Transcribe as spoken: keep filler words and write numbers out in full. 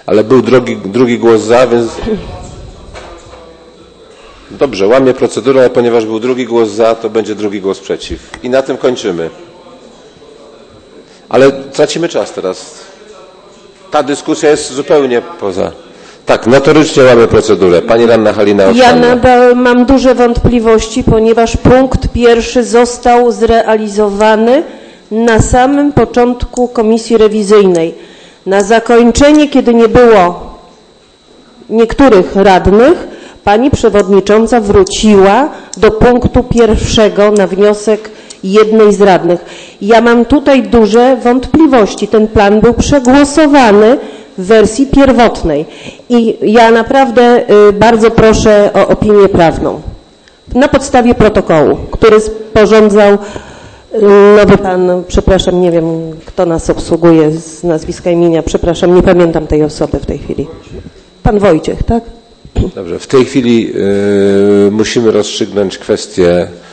Ale był drugi, drugi głos za, więc... Dobrze, łamię procedurę, ale ponieważ był drugi głos za, to będzie drugi głos przeciw. I na tym kończymy. Ale tracimy czas teraz. Ta dyskusja jest zupełnie poza... Tak, notorycznie łamię procedurę. Pani radna Halina Oszanna. Ja nadal mam duże wątpliwości, ponieważ punkt pierwszy został zrealizowany na samym początku komisji rewizyjnej. Na zakończenie, kiedy nie było niektórych radnych, pani przewodnicząca wróciła do punktu pierwszego na wniosek jednej z radnych. Ja mam tutaj duże wątpliwości. Ten plan był przegłosowany w wersji pierwotnej i ja naprawdę bardzo proszę o opinię prawną na podstawie protokołu, który sporządzał nowy pan, przepraszam, nie wiem kto nas obsługuje z nazwiska imienia, przepraszam, nie pamiętam tej osoby w tej chwili. Pan Wojciech, tak? Dobrze, w tej chwili y, musimy rozstrzygnąć kwestię